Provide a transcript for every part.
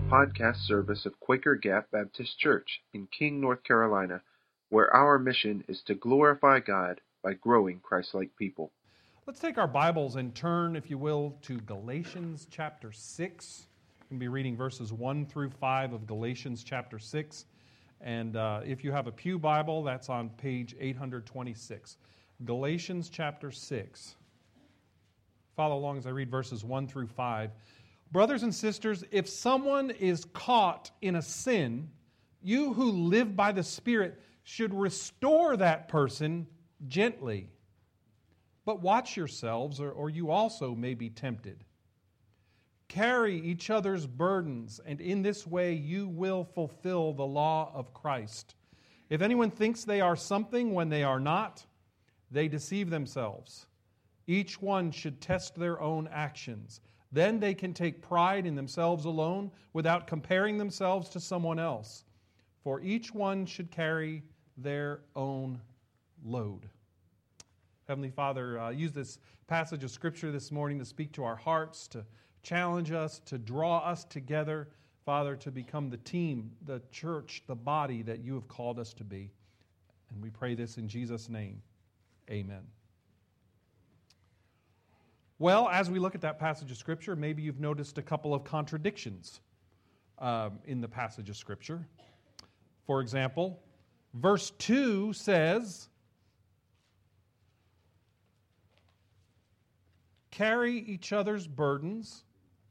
podcast service of Quaker Gap Baptist Church in King, North Carolina, where our mission is to glorify God by growing Christ-like people. Let's take our Bibles and turn, if you will, to Galatians chapter 6. We're going to be reading verses 1 through 5 of Galatians chapter 6. And if you have a pew Bible, that's on page 826. Galatians chapter 6. Follow along as I read verses 1 through 5. Brothers and sisters, if someone is caught in a sin, you who live by the Spirit should restore that person gently. But watch yourselves, or you also may be tempted. Carry each other's burdens, and in this way you will fulfill the law of Christ. If anyone thinks they are something when they are not, they deceive themselves. Each one should test their own actions. Then they can take pride in themselves alone without comparing themselves to someone else. For each one should carry their own load. Heavenly Father, use this passage of Scripture this morning to speak to our hearts, to challenge us, to draw us together, Father, to become the team, the church, the body that you have called us to be. And we pray this in Jesus' name. Amen. Well, as we look at that passage of Scripture, maybe you've noticed a couple of contradictions in the passage of Scripture. For example, verse 2 says, carry each other's burdens.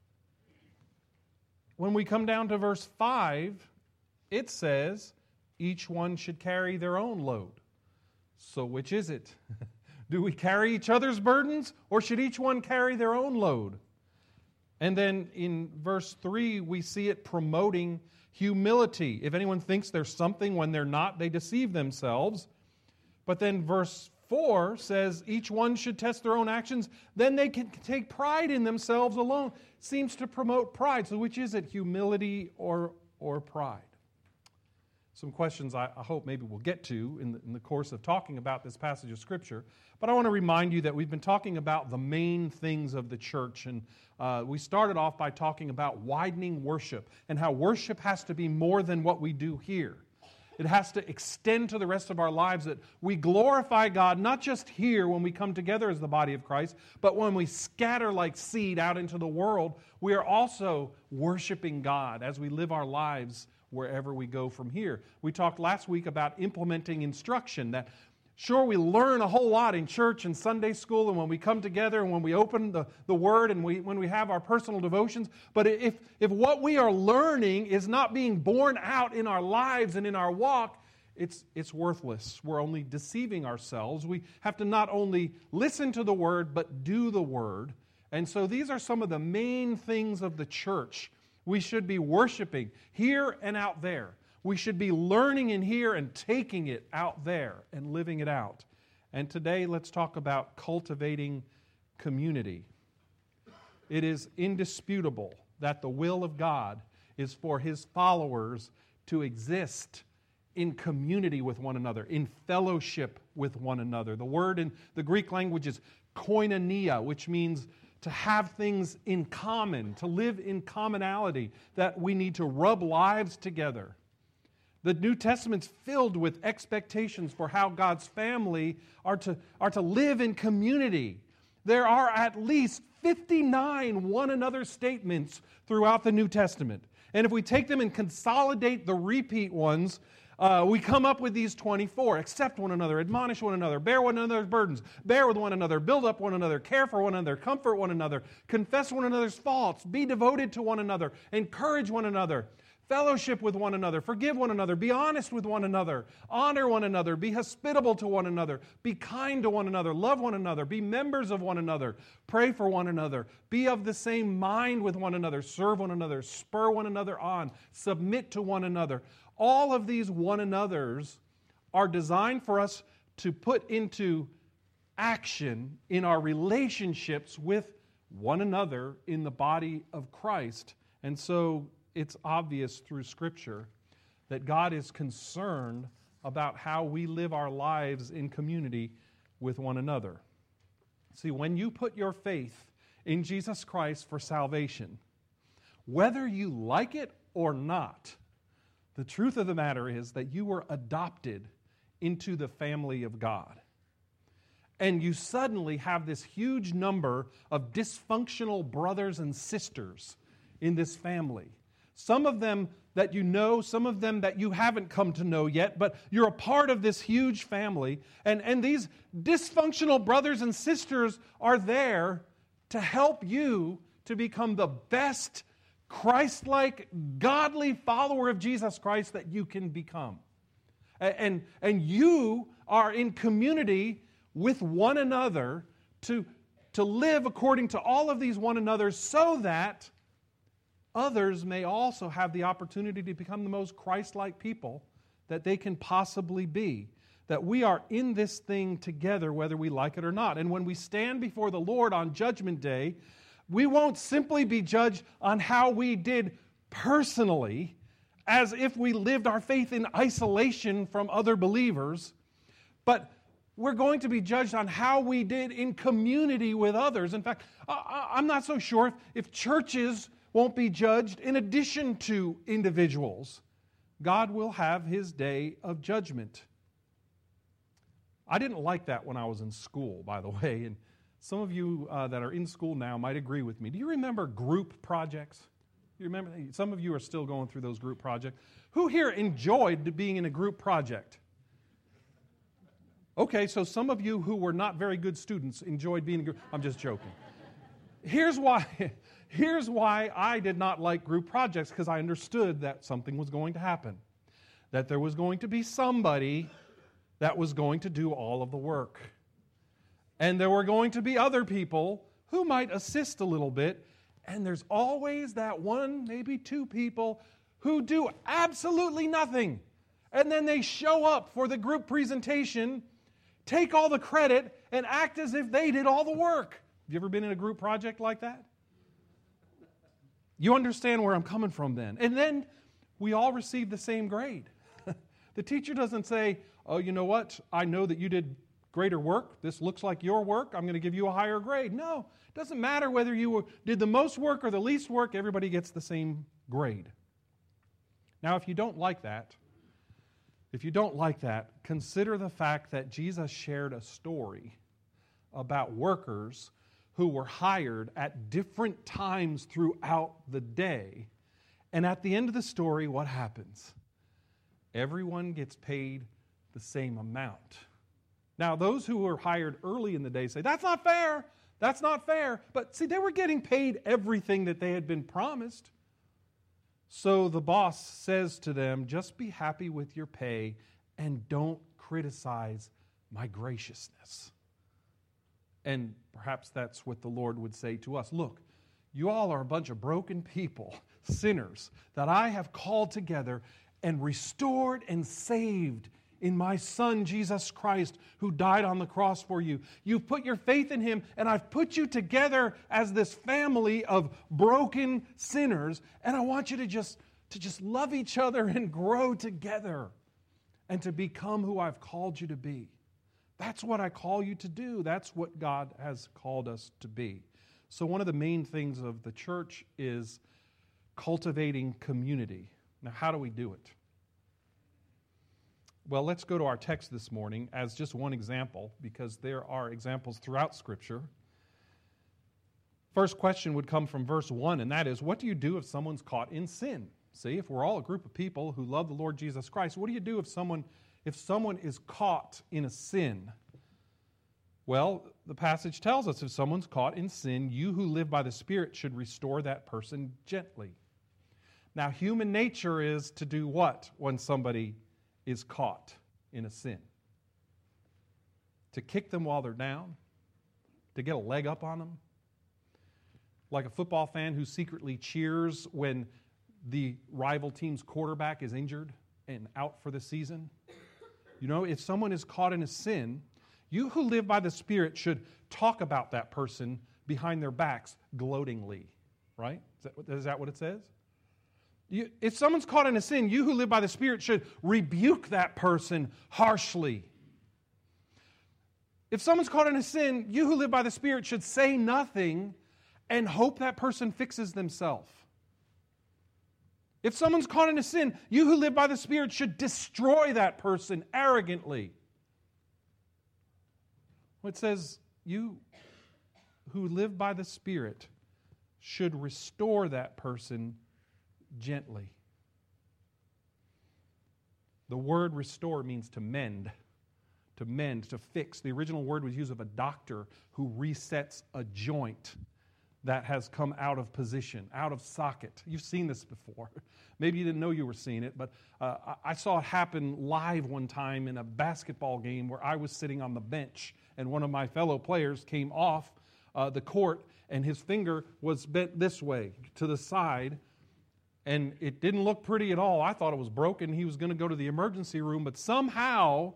When we come down to verse 5, it says, each one should carry their own load. So which is it? Do we carry each other's burdens, or should each one carry their own load? And then in verse 3, we see it promoting humility. If anyone thinks they're something when they're not, they deceive themselves. But then verse 4 says each one should test their own actions, then they can take pride in themselves alone. Seems to promote pride. So which is it, humility or pride? Some questions I hope maybe we'll get to in the course of talking about this passage of Scripture. But I want to remind you that we've been talking about the main things of the church. And we started off by talking about widening worship and how worship has to be more than what we do here. It has to extend to the rest of our lives, that we glorify God not just here when we come together as the body of Christ, but when we scatter like seed out into the world, we are also worshiping God as we live our lives wherever we go from here. We talked last week about implementing instruction, that sure, we learn a whole lot in church and Sunday school and when we come together and when we open the Word and when we have our personal devotions. But if what we are learning is not being borne out in our lives and in our walk, it's worthless. We're only deceiving ourselves. We have to not only listen to the Word, but do the Word. And so these are some of the main things of the church. We should be worshiping here and out there. We should be learning in here and taking it out there and living it out. And today, let's talk about cultivating community. It is indisputable that the will of God is for His followers to exist in community with one another, in fellowship with one another. The word in the Greek language is koinonia, which means to have things in common, to live in commonality, that we need to rub lives together. The New Testament's filled with expectations for how God's family are to live in community. There are at least 59 one another statements throughout the New Testament. And if we take them and consolidate the repeat ones, we come up with these 24. Accept one another, admonish one another, bear one another's burdens, bear with one another, build up one another, care for one another, comfort one another, confess one another's faults, be devoted to one another, encourage one another, fellowship with one another, forgive one another, be honest with one another, honor one another, be hospitable to one another, be kind to one another, love one another, be members of one another, pray for one another, be of the same mind with one another, serve one another, spur one another on, submit to one another. All of these one another's are designed for us to put into action in our relationships with one another in the body of Christ. And so it's obvious through Scripture that God is concerned about how we live our lives in community with one another. See, when you put your faith in Jesus Christ for salvation, whether you like it or not, the truth of the matter is that you were adopted into the family of God. And you suddenly have this huge number of dysfunctional brothers and sisters in this family. Some of them that you know, some of them that you haven't come to know yet, but you're a part of this huge family. And these dysfunctional brothers and sisters are there to help you to become the best Christ-like, godly follower of Jesus Christ that you can become. And you are in community with one another to live according to all of these one another so that others may also have the opportunity to become the most Christ-like people that they can possibly be. That we are in this thing together whether we like it or not. And when we stand before the Lord on Judgment Day, we won't simply be judged on how we did personally, as if we lived our faith in isolation from other believers, but we're going to be judged on how we did in community with others. In fact, I'm not so sure if churches won't be judged in addition to individuals. God will have His day of judgment. I didn't like that when I was in school, by the way, and some of you that are in school now might agree with me. Do you remember group projects? You remember? Some of you are still going through those group projects. Who here enjoyed being in a group project? Okay, so some of you who were not very good students enjoyed being in a group. I'm just joking. Here's why I did not like group projects, because I understood that something was going to happen. That there was going to be somebody that was going to do all of the work. And there were going to be other people who might assist a little bit. And there's always that one, maybe two people who do absolutely nothing. And then they show up for the group presentation, take all the credit, and act as if they did all the work. Have you ever been in a group project like that? You understand where I'm coming from then. And then we all receive the same grade. The teacher doesn't say, oh, you know what? I know that you did greater work. This looks like your work. I'm going to give you a higher grade. No, it doesn't matter whether you did the most work or the least work. Everybody gets the same grade. Now, if you don't like that, consider the fact that Jesus shared a story about workers who were hired at different times throughout the day. And at the end of the story, what happens? Everyone gets paid the same amount. Now, those who were hired early in the day say, that's not fair. That's not fair. But see, they were getting paid everything that they had been promised. So the boss says to them, just be happy with your pay and don't criticize my graciousness. And perhaps that's what the Lord would say to us. Look, you all are a bunch of broken people, sinners, that I have called together and restored and saved in my Son, Jesus Christ, who died on the cross for you. You've put your faith in Him, and I've put you together as this family of broken sinners, and I want you to just love each other and grow together and to become who I've called you to be. That's what I call you to do. That's what God has called us to be. So one of the main things of the church is cultivating community. Now, how do we do it? Well, let's go to our text this morning as just one example, because there are examples throughout Scripture. First question would come from verse 1, and that is, what do you do if someone's caught in sin? See, if we're all a group of people who love the Lord Jesus Christ, what do you do if someone is caught in a sin? Well, the passage tells us if someone's caught in sin, you who live by the Spirit should restore that person gently. Now, human nature is to do what when somebody is caught in a sin? To kick them while they're down? To get a leg up on them? Like a football fan who secretly cheers when the rival team's quarterback is injured and out for the season? You know, if someone is caught in a sin, you who live by the Spirit should talk about that person behind their backs gloatingly, right? Is that what it says? If someone's caught in a sin, you who live by the Spirit should rebuke that person harshly. If someone's caught in a sin, you who live by the Spirit should say nothing and hope that person fixes themselves. If someone's caught in a sin, you who live by the Spirit should destroy that person arrogantly. Well, it says, you who live by the Spirit should restore that person gently. The word restore means to mend, to fix. The original word was used of a doctor who resets a joint that has come out of position, out of socket. You've seen this before. Maybe you didn't know you were seeing it, but I saw it happen live one time in a basketball game where I was sitting on the bench and one of my fellow players came off the court and his finger was bent this way to the side, and it didn't look pretty at all. I thought it was broken. He was going to go to the emergency room, but somehow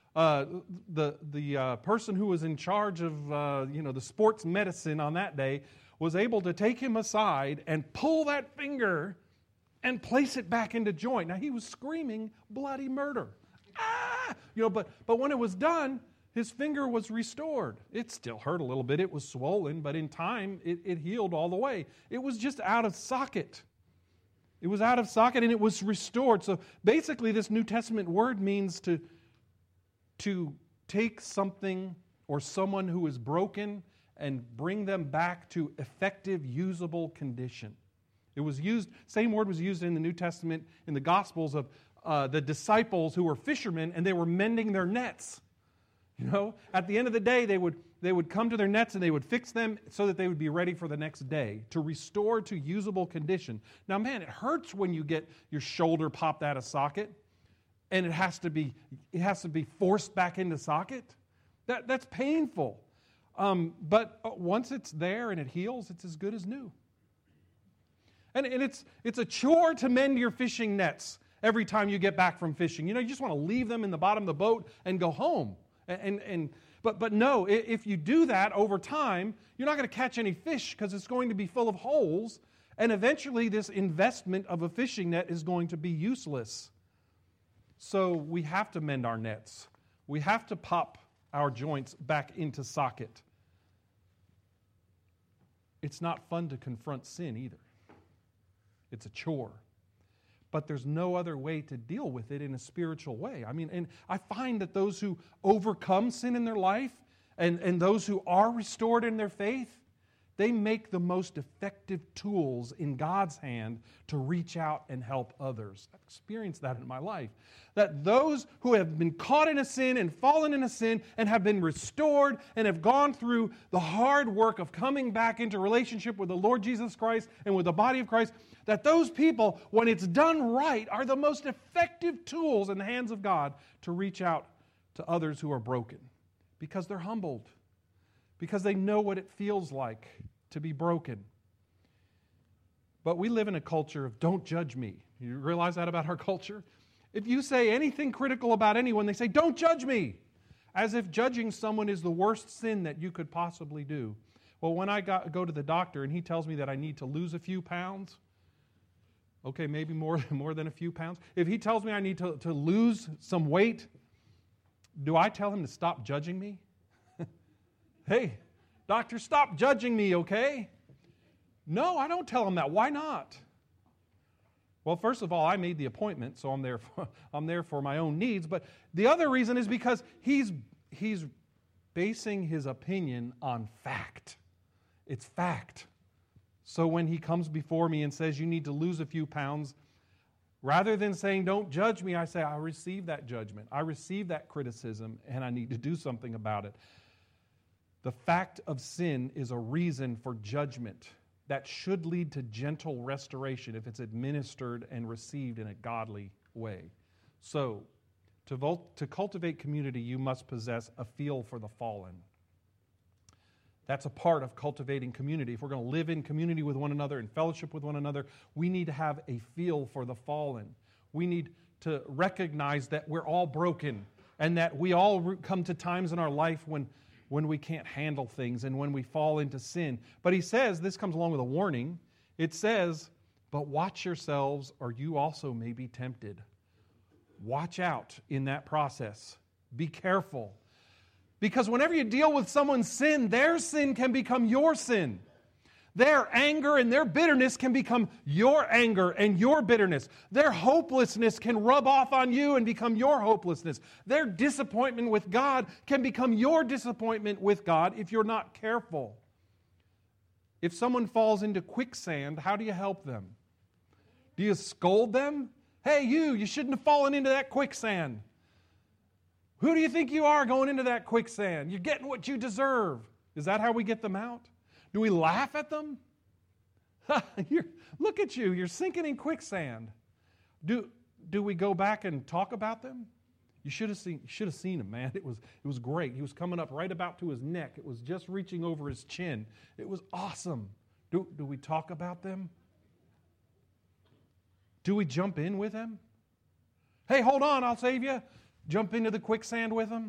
the person who was in charge of the sports medicine on that day was able to take him aside and pull that finger and place it back into joint. Now, he was screaming bloody murder. Ah! But when it was done, his finger was restored. It still hurt a little bit. It was swollen, but in time, it healed all the way. It was just out of socket. It was out of socket and it was restored. So basically, this New Testament word means to take something or someone who is broken and bring them back to effective, usable condition. It was used, same word was used in the New Testament in the Gospels of the disciples who were fishermen and they were mending their nets. At the end of the day, they would come to their nets and they would fix them so that they would be ready for the next day, to restore to usable condition. Now, man, it hurts when you get your shoulder popped out of socket and it has to be forced back into socket. That's painful. But once it's there and it heals, it's as good as new. And it's a chore to mend your fishing nets every time you get back from fishing. You just want to leave them in the bottom of the boat and go home. But no, if you do that over time, you're not going to catch any fish because it's going to be full of holes, and eventually this investment of a fishing net is going to be useless. So we have to mend our nets. We have to pop our joints back into socket. It's not fun to confront sin either. It's a chore. But there's no other way to deal with it in a spiritual way. And I find that those who overcome sin in their life and those who are restored in their faith, they make the most effective tools in God's hand to reach out and help others. I've experienced that in my life. That those who have been caught in a sin and fallen in a sin and have been restored and have gone through the hard work of coming back into relationship with the Lord Jesus Christ and with the body of Christ, that those people, when it's done right, are the most effective tools in the hands of God to reach out to others who are broken. Because they're humbled. Because they know what it feels like to be broken. But we live in a culture of don't judge me. You realize that about our culture? If you say anything critical about anyone, they say, don't judge me. As if judging someone is the worst sin that you could possibly do. Well, when I go to the doctor and he tells me that I need to lose a few pounds, okay, maybe more than a few pounds. If he tells me I need to lose some weight, do I tell him to stop judging me? Hey, doctor, stop judging me, okay? No, I don't tell him that. Why not? Well, first of all, I made the appointment, so I'm there for my own needs. But the other reason is because he's basing his opinion on fact. It's fact. So when he comes before me and says you need to lose a few pounds, rather than saying don't judge me, I say I receive that judgment. I receive that criticism, and I need to do something about it. The fact of sin is a reason for judgment that should lead to gentle restoration if it's administered and received in a godly way. So, to cultivate community, you must possess a feel for the fallen. That's a part of cultivating community. If we're going to live in community with one another and fellowship with one another, we need to have a feel for the fallen. We need to recognize that we're all broken and that we all come to times in our life when we can't handle things and when we fall into sin. But he says, this comes along with a warning. It says, but watch yourselves or you also may be tempted. Watch out in that process. Be careful. Because whenever you deal with someone's sin, their sin can become your sin. Their anger and their bitterness can become your anger and your bitterness. Their hopelessness can rub off on you and become your hopelessness. Their disappointment with God can become your disappointment with God if you're not careful. If someone falls into quicksand, how do you help them? Do you scold them? Hey, you shouldn't have fallen into that quicksand. Who do you think you are going into that quicksand? You're getting what you deserve. Is that how we get them out? Do we laugh at them? Look at you, you're sinking in quicksand. Do we go back and talk about them? You should have seen him, man. It was great. He was coming up right about to his neck. It was just reaching over his chin. It was awesome. Do we talk about them? Do we jump in with them? Hey, hold on, I'll save you. Jump into the quicksand with them?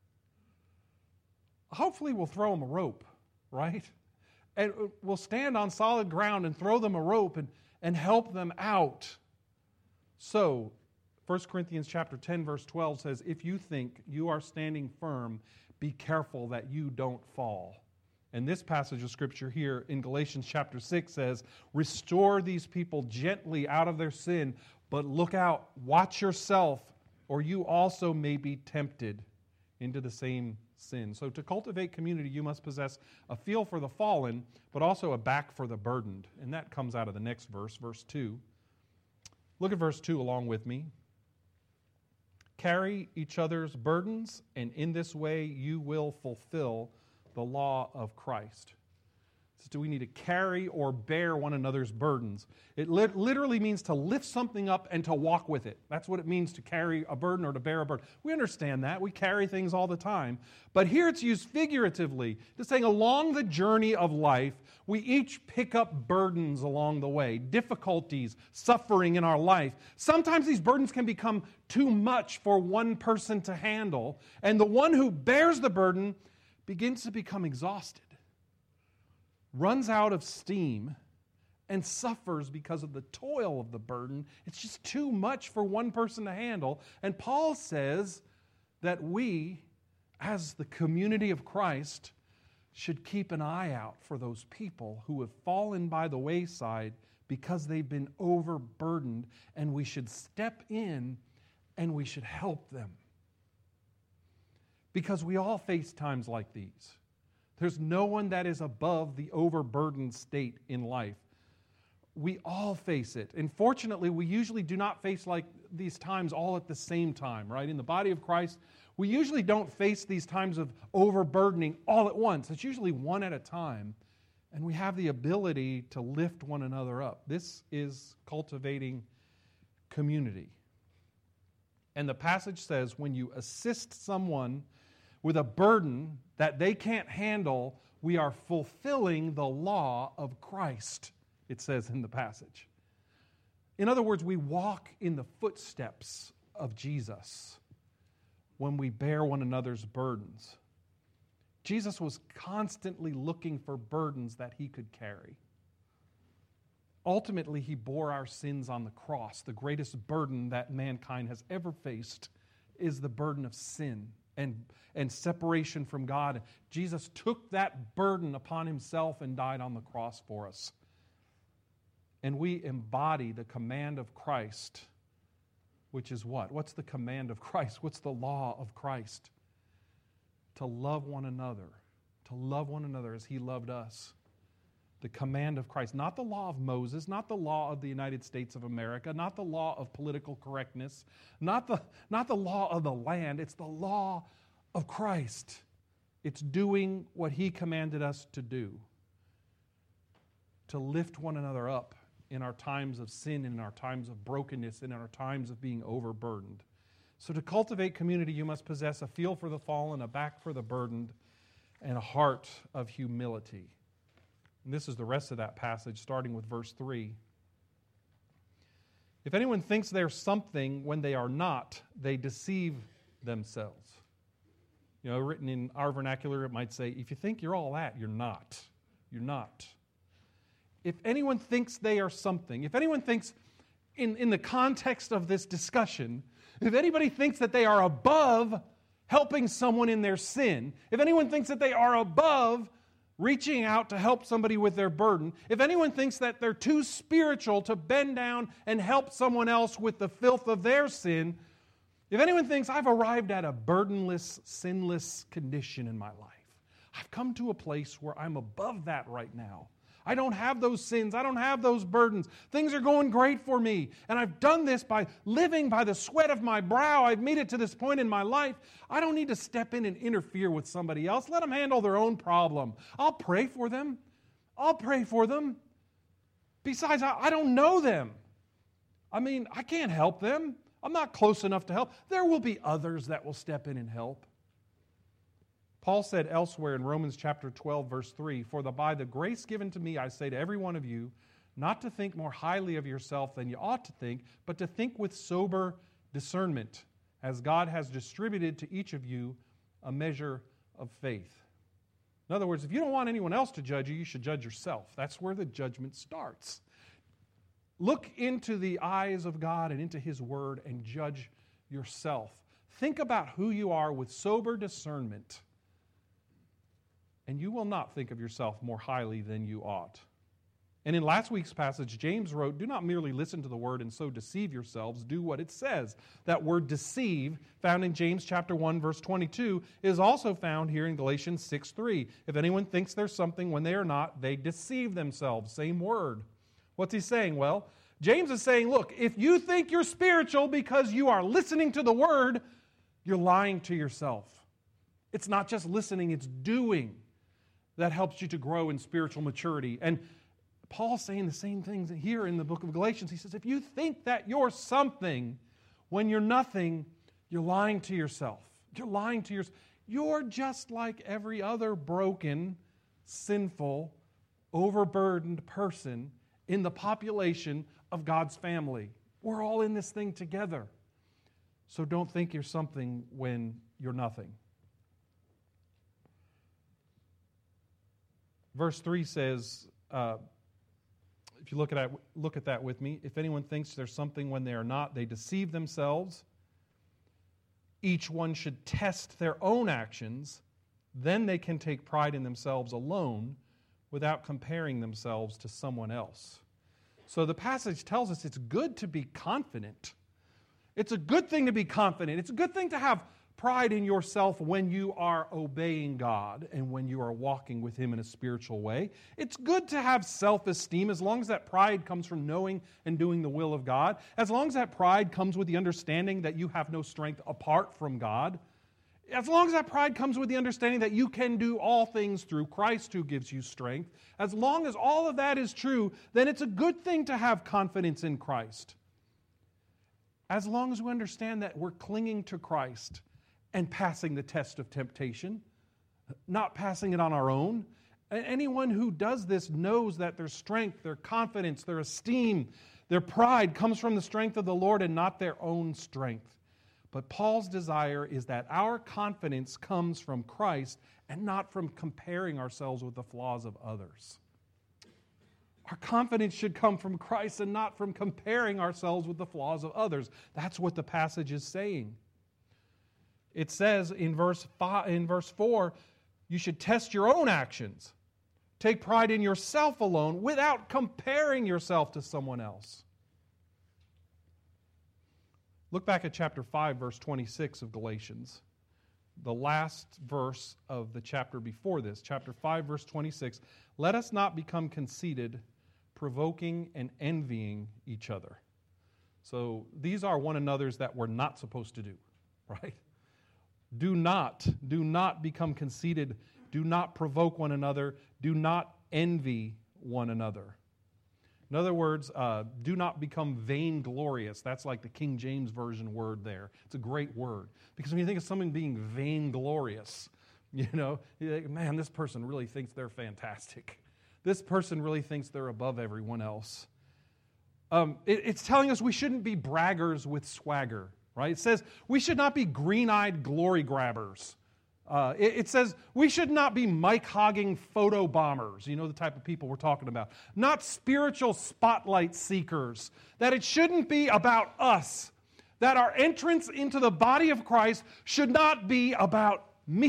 Hopefully we'll throw them a rope, right? And we'll stand on solid ground and throw them a rope and help them out. So, 1 Corinthians chapter 10, verse 12 says, if you think you are standing firm, be careful that you don't fall. And this passage of Scripture here in Galatians chapter 6 says, restore these people gently out of their sin, but look out, watch yourself, or you also may be tempted into the same sin. So to cultivate community, you must possess a feel for the fallen, but also a back for the burdened. And that comes out of the next verse, verse 2. Look at verse 2 along with me. Carry each other's burdens, and in this way you will fulfill the law of Christ. Do we need to carry or bear one another's burdens? It literally means to lift something up and to walk with it. That's what it means to carry a burden or to bear a burden. We understand that. We carry things all the time. But here it's used figuratively, to saying along the journey of life, we each pick up burdens along the way, difficulties, suffering in our life. Sometimes these burdens can become too much for one person to handle, and the one who bears the burden begins to become exhausted, runs out of steam, and suffers because of the toil of the burden. It's just too much for one person to handle. And Paul says that we, as the community of Christ, should keep an eye out for those people who have fallen by the wayside because they've been overburdened, and we should step in and we should help them. Because we all face times like these. There's no one that is above the overburdened state in life. We all face it. And fortunately, we usually do not face like these times all at the same time, right? In the body of Christ, we usually don't face these times of overburdening all at once. It's usually one at a time. And we have the ability to lift one another up. This is cultivating community. And the passage says, when you assist someone with a burden that they can't handle, we are fulfilling the law of Christ, it says in the passage. In other words, we walk in the footsteps of Jesus when we bear one another's burdens. Jesus was constantly looking for burdens that he could carry. Ultimately, he bore our sins on the cross. The greatest burden that mankind has ever faced is the burden of sin and separation from God. Jesus took that burden upon himself and died on the cross for us. And we embody the command of Christ, which is what? What's the command of Christ? What's the law of Christ? To love one another. To love one another as he loved us. The command of Christ. Not the law of Moses, not the law of the United States of America, not the law of political correctness, not the law of the land. It's the law of Christ. It's doing what he commanded us to do. To lift one another up in our times of sin, in our times of brokenness, in our times of being overburdened. So to cultivate community, you must possess a feel for the fallen, a back for the burdened, and a heart of humility. And this is the rest of that passage, starting with verse 3. If anyone thinks they're something when they are not, they deceive themselves. You know, written in our vernacular, it might say, if you think you're all that, you're not. You're not. If anyone thinks they are something, if anyone thinks, in the context of this discussion, if anybody thinks that they are above helping someone in their sin, if anyone thinks that they are above reaching out to help somebody with their burden, if anyone thinks that they're too spiritual to bend down and help someone else with the filth of their sin, if anyone thinks I've arrived at a burdenless, sinless condition in my life, I've come to a place where I'm above that right now. I don't have those sins. I don't have those burdens. Things are going great for me. And I've done this by living by the sweat of my brow. I've made it to this point in my life. I don't need to step in and interfere with somebody else. Let them handle their own problem. I'll pray for them. I'll pray for them. Besides, I don't know them. I mean, I can't help them. I'm not close enough to help. There will be others that will step in and help. Paul said elsewhere in Romans chapter 12, verse 3, "For by the grace given to me, I say to every one of you, not to think more highly of yourself than you ought to think, but to think with sober discernment, as God has distributed to each of you a measure of faith." In other words, if you don't want anyone else to judge you, you should judge yourself. That's where the judgment starts. Look into the eyes of God and into His Word and judge yourself. Think about who you are with sober discernment, and you will not think of yourself more highly than you ought. And in last week's passage, James wrote, "Do not merely listen to the word and so deceive yourselves. Do what it says." That word deceive, found in James chapter 1, verse 22, is also found here in Galatians 6:3. If anyone thinks there's something when they are not, they deceive themselves. Same word. What's he saying? Well, James is saying, look, if you think you're spiritual because you are listening to the word, you're lying to yourself. It's not just listening, it's doing that helps you to grow in spiritual maturity. And Paul's saying the same things here in the book of Galatians. He says, if you think that you're something when you're nothing, you're lying to yourself. You're lying to yourself. You're just like every other broken, sinful, overburdened person in the population of God's family. We're all in this thing together. So don't think you're something when you're nothing. Verse 3 says, if you look at that with me, if anyone thinks there's something when they are not, they deceive themselves. Each one should test their own actions. Then they can take pride in themselves alone without comparing themselves to someone else. So the passage tells us it's good to be confident. It's a good thing to be confident. It's a good thing to have pride in yourself when you are obeying God and when you are walking with Him in a spiritual way. It's good to have self-esteem as long as that pride comes from knowing and doing the will of God. As long as that pride comes with the understanding that you have no strength apart from God. As long as that pride comes with the understanding that you can do all things through Christ who gives you strength. As long as all of that is true, then it's a good thing to have confidence in Christ. As long as we understand that we're clinging to Christ and passing the test of temptation, not passing it on our own. Anyone who does this knows that their strength, their confidence, their esteem, their pride comes from the strength of the Lord and not their own strength. But Paul's desire is that our confidence comes from Christ and not from comparing ourselves with the flaws of others. Our confidence should come from Christ and not from comparing ourselves with the flaws of others. That's what the passage is saying. It says in verse 4, you should test your own actions. Take pride in yourself alone without comparing yourself to someone else. Look back at chapter 5, verse 26 of Galatians. The last verse of the chapter before this, chapter 5, verse 26. Let us not become conceited, provoking and envying each other. So these are one another's that we're not supposed to do, right? Do not become conceited. Do not provoke one another. Do not envy one another. In other words, do not become vainglorious. That's like the King James Version word there. It's a great word. Because when you think of someone being vainglorious, you know, you're like, man, this person really thinks they're fantastic. This person really thinks they're above everyone else. It's telling us we shouldn't be braggers with swagger. Right? It says we should not be green-eyed glory grabbers. It says we should not be mic-hogging photo bombers. You know the type of people we're talking about. Not spiritual spotlight seekers. That it shouldn't be about us. That our entrance into the body of Christ should not be about me.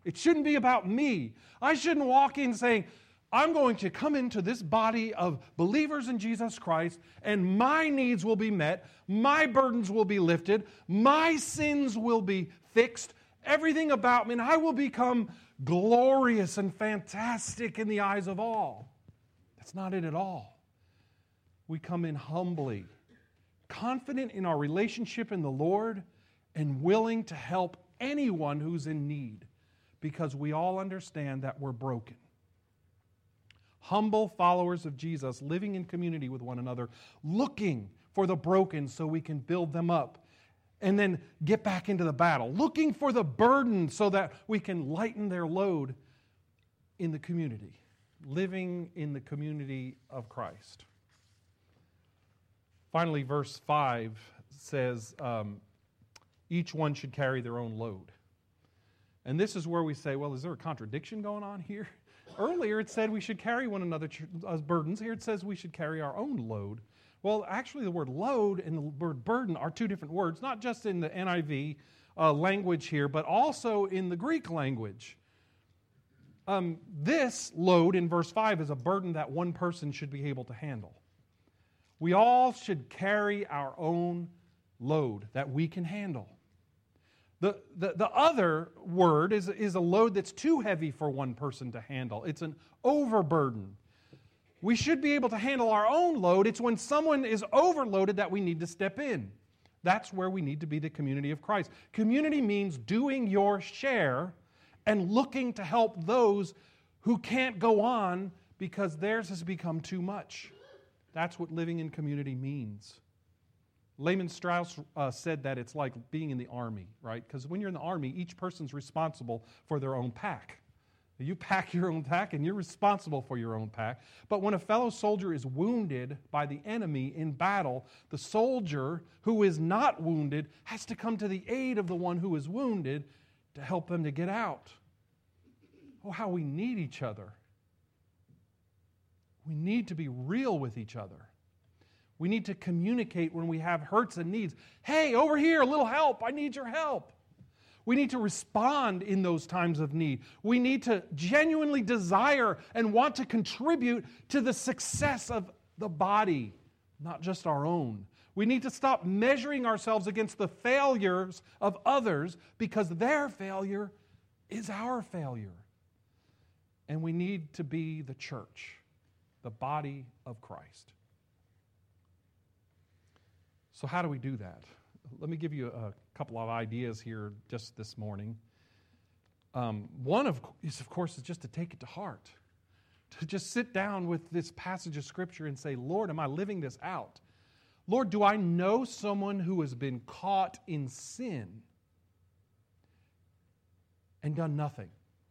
It shouldn't be about me. I shouldn't walk in saying, I'm going to come into this body of believers in Jesus Christ, and my needs will be met, my burdens will be lifted, my sins will be fixed, everything about me, and I will become glorious and fantastic in the eyes of all. That's not it at all. We come in humbly, confident in our relationship in the Lord, and willing to help anyone who's in need, because we all understand that we're broken. Humble followers of Jesus, living in community with one another, looking for the broken so we can build them up and then get back into the battle, looking for the burden so that we can lighten their load in the community, living in the community of Christ. Finally, verse 5 says, each one should carry their own load. And this is where we say, well, is there a contradiction going on here? Earlier it said we should carry one another's burdens. Here it says we should carry our own load. Well, actually the word load and the word burden are two different words, not just in the NIV language here, but also in the Greek language. This load in verse 5 is a burden that one person should be able to handle. We all should carry our own load that we can handle. The other word is a load that's too heavy for one person to handle. It's an overburden. We should be able to handle our own load. It's when someone is overloaded that we need to step in. That's where we need to be the community of Christ. Community means doing your share and looking to help those who can't go on because theirs has become too much. That's what living in community means. Lehman Strauss said that it's like being in the army, right? Because when you're in the army, each person's responsible for their own pack. You pack your own pack and you're responsible for your own pack. But when a fellow soldier is wounded by the enemy in battle, the soldier who is not wounded has to come to the aid of the one who is wounded to help them to get out. Oh, how we need each other. We need to be real with each other. We need to communicate when we have hurts and needs. Hey, over here, a little help. I need your help. We need to respond in those times of need. We need to genuinely desire and want to contribute to the success of the body, not just our own. We need to stop measuring ourselves against the failures of others because their failure is our failure. And we need to be the church, the body of Christ. So how do we do that? Let me give you a couple of ideas here just this morning. One of course, is just to take it to heart. To just sit down with this passage of Scripture and say, Lord, am I living this out? Lord, do I know someone who has been caught in sin and done nothing?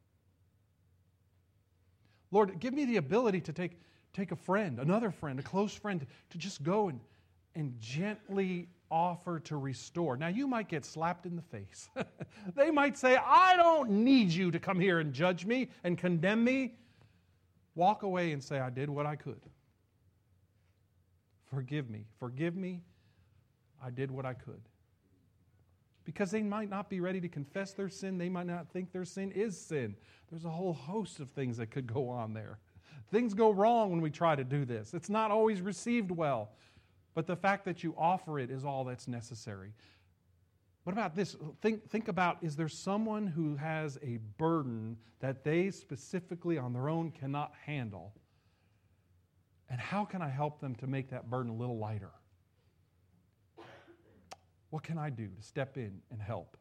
Lord, give me the ability to take a friend, another friend, a close friend, to just go and gently offer to restore. Now, you might get slapped in the face. They might say, I don't need you to come here and judge me and condemn me. Walk away and say, I did what I could. Forgive me. Forgive me. I did what I could. Because they might not be ready to confess their sin. They might not think their sin is sin. There's a whole host of things that could go on there. Things go wrong when we try to do this. It's not always received well. But the fact that you offer it is all that's necessary. What about this? Think about, is there someone who has a burden that they specifically on their own cannot handle? And how can I help them to make that burden a little lighter? What can I do to step in and help?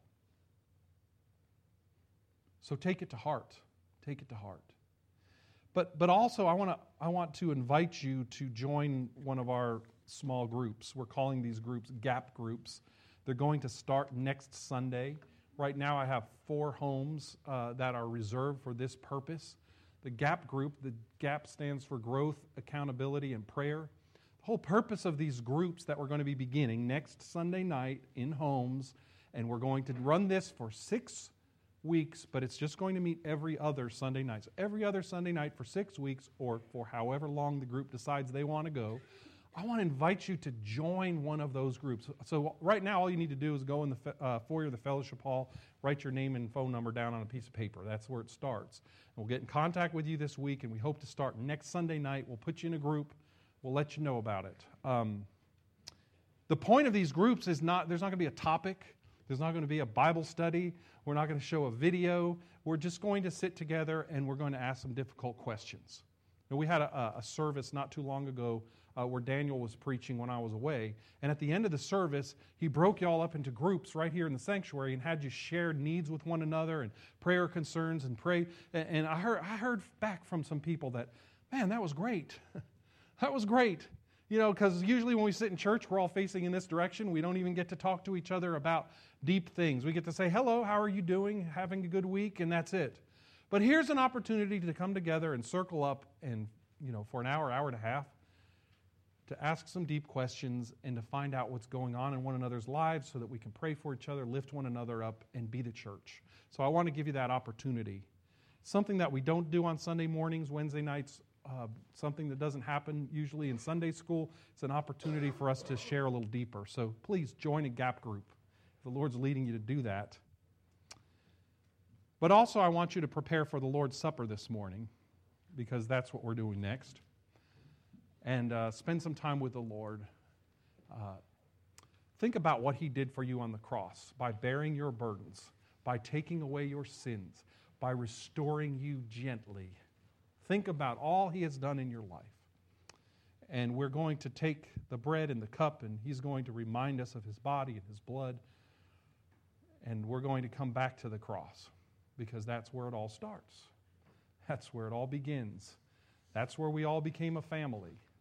So take it to heart. Take it to heart. But also I want to invite you to join one of our small groups. We're calling these groups GAP groups. They're going to start next Sunday. Right now I have 4 homes that are reserved for this purpose. The GAP group, the GAP stands for Growth, Accountability, and Prayer. The whole purpose of these groups that we're going to be beginning next Sunday night in homes, and we're going to run this for 6 weeks, but it's just going to meet every other Sunday night. So every other Sunday night for 6 weeks, or for however long the group decides they want to go, I want to invite you to join one of those groups. So right now, all you need to do is go in the foyer of the fellowship hall, write your name and phone number down on a piece of paper. That's where it starts. And we'll get in contact with you this week, and we hope to start next Sunday night. We'll put you in a group. We'll let you know about it. The point of these groups is there's not going to be a topic. There's not going to be a Bible study. We're not going to show a video. We're just going to sit together, and we're going to ask some difficult questions. And we had a service not too long ago where Daniel was preaching when I was away. And at the end of the service, he broke you all up into groups right here in the sanctuary and had you share needs with one another and prayer concerns and pray. And I heard back from some people that, man, that was great. That was great. You know, because usually when we sit in church, we're all facing in this direction. We don't even get to talk to each other about deep things. We get to say, hello, how are you doing? Having a good week? And that's it. But here's an opportunity to come together and circle up and, for an hour, hour and a half, to ask some deep questions and to find out what's going on in one another's lives so that we can pray for each other, lift one another up, and be the church. So I want to give you that opportunity. Something that we don't do on Sunday mornings, Wednesday nights, something that doesn't happen usually in Sunday school. It's an opportunity for us to share a little deeper. So please join a gap group if the Lord's leading you to do that. But also I want you to prepare for the Lord's Supper this morning, because that's what we're doing next. And spend some time with the Lord. Think about what He did for you on the cross by bearing your burdens, by taking away your sins, by restoring you gently. Think about all He has done in your life. And we're going to take the bread and the cup, and He's going to remind us of His body and His blood. And we're going to come back to the cross, because that's where it all starts. That's where it all begins. That's where we all became a family.